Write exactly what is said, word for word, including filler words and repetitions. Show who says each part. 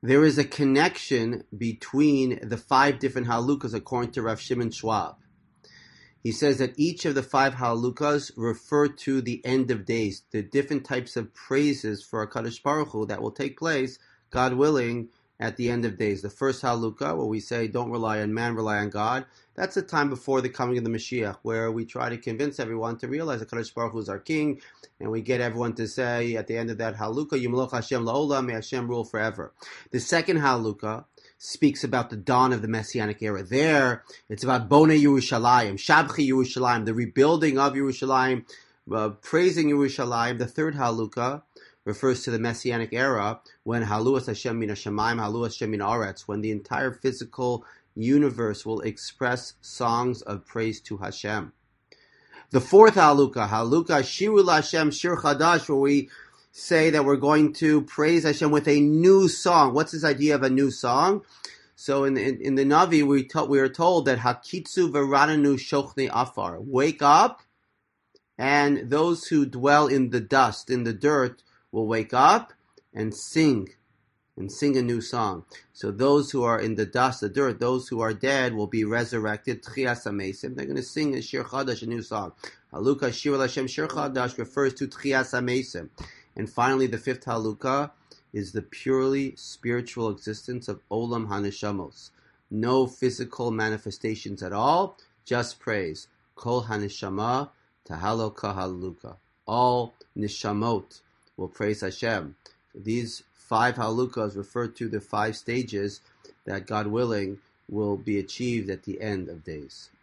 Speaker 1: There is a connection between the five different halukas according to Rav Shimon Schwab. He says that each of the five halukas refer to the end of days, the different types of praises for HaKadosh Baruch Hu that will take place, God willing, at the end of days. The first haluka, where we say, don't rely on man, rely on God, that's the time before the coming of the Mashiach, where we try to convince everyone to realize that HaKadosh Baruch Hu is our king, and we get everyone to say, at the end of that haluka, Yimloch Hashem la'olam, may Hashem rule forever. The second haluka speaks about the dawn of the Messianic era. There, it's about Bonei Yerushalayim, Shabchi Yerushalayim, the rebuilding of Yerushalayim, uh, praising Yerushalayim. The third Haluka refers to the Messianic era, when Haluas Hashem min Hashemayim, Haluas Hashem min Aretz, when the entire physical universe will express songs of praise to Hashem. The fourth Haluka, Haluka Shiru Hashem Shir Chadash, where we say that we're going to praise Hashem with a new song. What's this idea of a new song? So in in, in the Navi, we to, we are told that Hakitzu v'rananu shochne afar. Wake up, and those who dwell in the dust, in the dirt, will wake up and sing, and sing a new song. So those who are in the dust, the dirt, those who are dead will be resurrected. Tchias HaMesim. They're going to sing a Shir Chadash, a new song. Haluka Shir Hashem Shir Chadash refers to Tchias HaMesim. And finally, the fifth haluka is the purely spiritual existence of Olam HaNeshamos. No physical manifestations at all, just praise. Kol HaNeshama Tahaloka Haluka. All Neshamot will praise Hashem. These five halukas refer to the five stages that, God willing, will be achieved at the end of days.